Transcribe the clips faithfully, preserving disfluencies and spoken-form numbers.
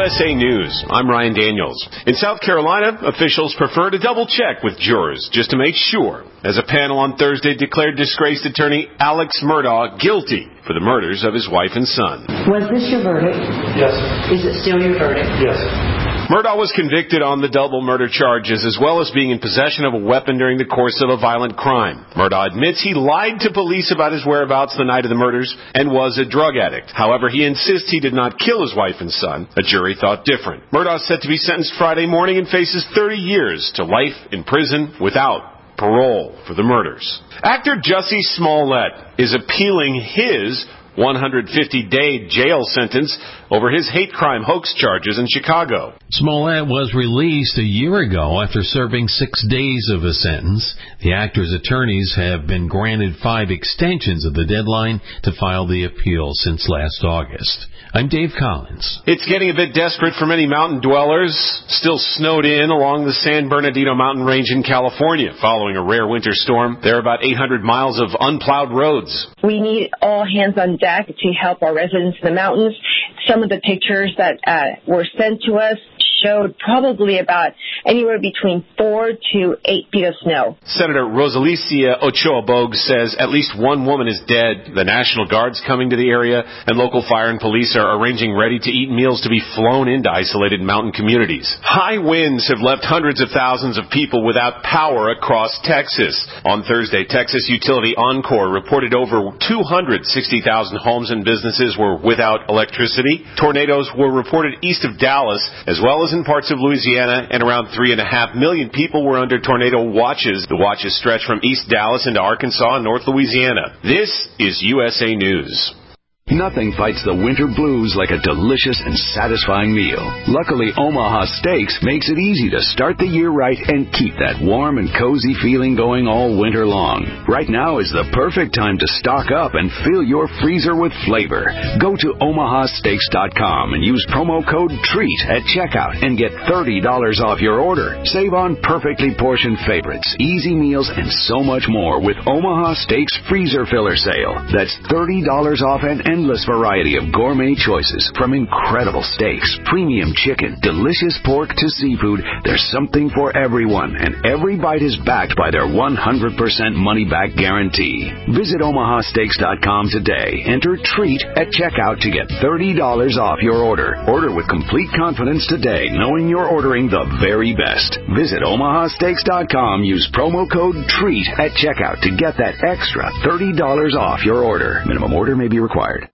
S A News, I'm Ryan Daniels. In South Carolina, officials prefer to double-check with jurors just to make sure, as a panel on Thursday declared disgraced attorney Alex Murdaugh guilty for the murders of his wife and son. Was this your verdict? Yes. Is it still your verdict? Yes. Murdaugh was convicted on the double murder charges as well as being in possession of a weapon during the course of a violent crime. Murdaugh admits he lied to police about his whereabouts the night of the murders and was a drug addict. However, he insists he did not kill his wife and son. A jury thought different. Murdaugh is set to be sentenced Friday morning and faces thirty years to life in prison without parole for the murders. Actor Jussie Smollett is appealing his one hundred fifty day jail sentence over his hate crime hoax charges in Chicago. Smollett was released a year ago after serving six days of a sentence. The actor's attorneys have been granted five extensions of the deadline to file the appeal since last August. I'm Dave Collins. It's getting a bit desperate for many mountain dwellers still snowed in along the San Bernardino mountain range in California following a rare winter storm. There are about eight hundred miles of unplowed roads. We need all hands on deck to help our residents in the mountains. Some of the pictures that uh, were sent to us showed probably about anywhere between four to eight feet of snow. Senator Rosalicia Ochoa Bogues says at least one woman is dead. The National Guard's coming to the area, and local fire and police are arranging ready-to-eat meals to be flown into isolated mountain communities. High winds have left hundreds of thousands of people without power across Texas. On Thursday, Texas utility Oncor reported over two hundred sixty thousand homes and businesses were without electricity. Tornadoes were reported east of Dallas, as well as in parts of Louisiana, and around three and a half million people were under tornado watches. The watches stretch from East Dallas into Arkansas and North Louisiana. This is U S A News. Nothing fights the winter blues like a delicious and satisfying meal. Luckily, Omaha Steaks makes it easy to start the year right and keep that warm and cozy feeling going all winter long. Right now is the perfect time to stock up and fill your freezer with flavor. Go to omaha steaks dot com and use promo code TREAT at checkout and get thirty dollars off your order. Save on perfectly portioned favorites, easy meals, and so much more with Omaha Steaks Freezer Filler Sale. That's thirty dollars off an endless variety of gourmet choices, from incredible steaks, premium chicken, delicious pork to seafood. There's something for everyone, and every bite is backed by their one hundred percent money-back guarantee. Visit omaha steaks dot com today. Enter TREAT at checkout to get thirty dollars off your order. Order with complete confidence today, knowing you're ordering the very best. Visit omaha steaks dot com. Use promo code TREAT at checkout to get that extra thirty dollars off your order. Minimum order may be required.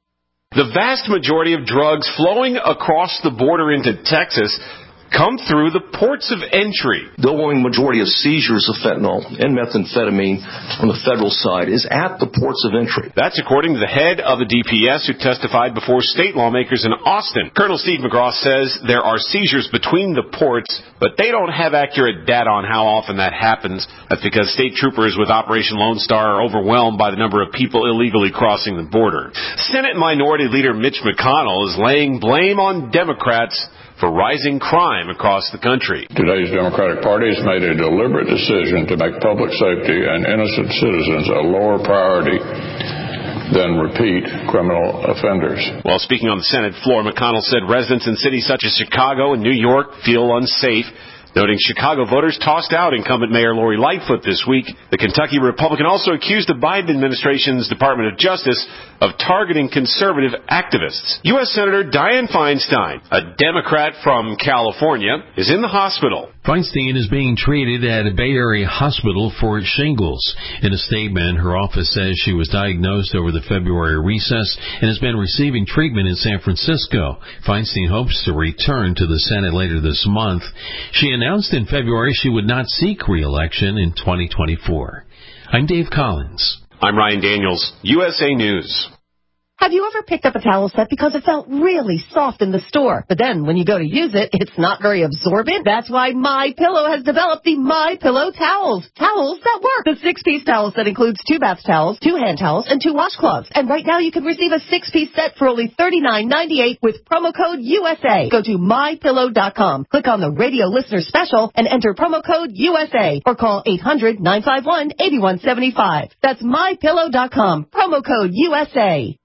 The vast majority of drugs flowing across the border into Texas come through the ports of entry. The overwhelming majority of seizures of fentanyl and methamphetamine on the federal side is at the ports of entry. That's according to the head of the D P S who testified before state lawmakers in Austin. Colonel Steve McGraw says there are seizures between the ports, but they don't have accurate data on how often that happens. That's because state troopers with Operation Lone Star are overwhelmed by the number of people illegally crossing the border. Senate Minority Leader Mitch McConnell is laying blame on Democrats for rising crime across the country. Today's Democratic Party has made a deliberate decision to make public safety and innocent citizens a lower priority than repeat criminal offenders. While speaking on the Senate floor, McConnell said residents in cities such as Chicago and New York feel unsafe, noting Chicago voters tossed out incumbent Mayor Lori Lightfoot this week. The Kentucky Republican also accused the Biden administration's Department of Justice of targeting conservative activists. U S Senator Dianne Feinstein, a Democrat from California, is in the hospital. Feinstein is being treated at a Bay Area hospital for shingles. In a statement, her office says she was diagnosed over the February recess and has been receiving treatment in San Francisco. Feinstein hopes to return to the Senate later this month. She announced in February she would not seek re-election in twenty twenty-four. I'm Dave Collins. I'm Ryan Daniels, U S A News. Have you ever picked up a towel set because it felt really soft in the store, but then when you go to use it, it's not very absorbent? That's why MyPillow has developed the MyPillow towels. Towels that work. The six-piece towel set includes two bath towels, two hand towels, and two washcloths. And right now you can receive a six-piece set for only thirty-nine ninety-eight with promo code U S A. Go to my pillow dot com, click on the radio listener special, and enter promo code U S A, or call eight hundred nine five one eight one seven five. That's my pillow dot com, promo code U S A.